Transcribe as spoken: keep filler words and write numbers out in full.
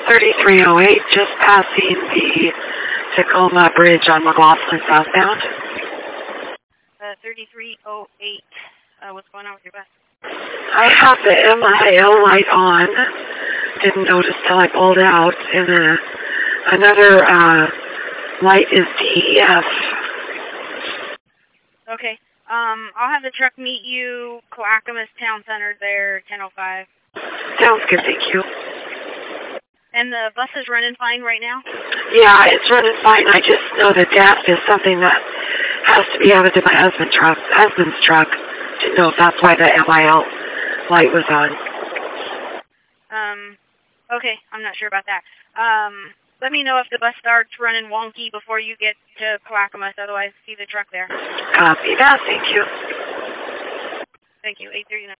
thirty-three oh eight, just passing the Tacoma Bridge on McLaughlin southbound. Uh, thirty-three oh eight. Uh, what's going on with your bus? I have the M I L light on. Didn't notice till I pulled out. And uh, another uh, light is D E F. Okay. Um, I'll have the truck meet you, Clackamas Town Center there, ten oh five. Sounds good, thank you. And the bus is running fine right now? Yeah, it's running fine. I just know that gas is something that has to be added to my husband's truck. Husband's truck. Didn't know if that's why the M I L light was on. Um, okay, I'm not sure about that. Um, let me know if the bus starts running wonky before you get to Clackamas, otherwise see the truck there. Copy that, thank you. Thank you, eight thirty-nine.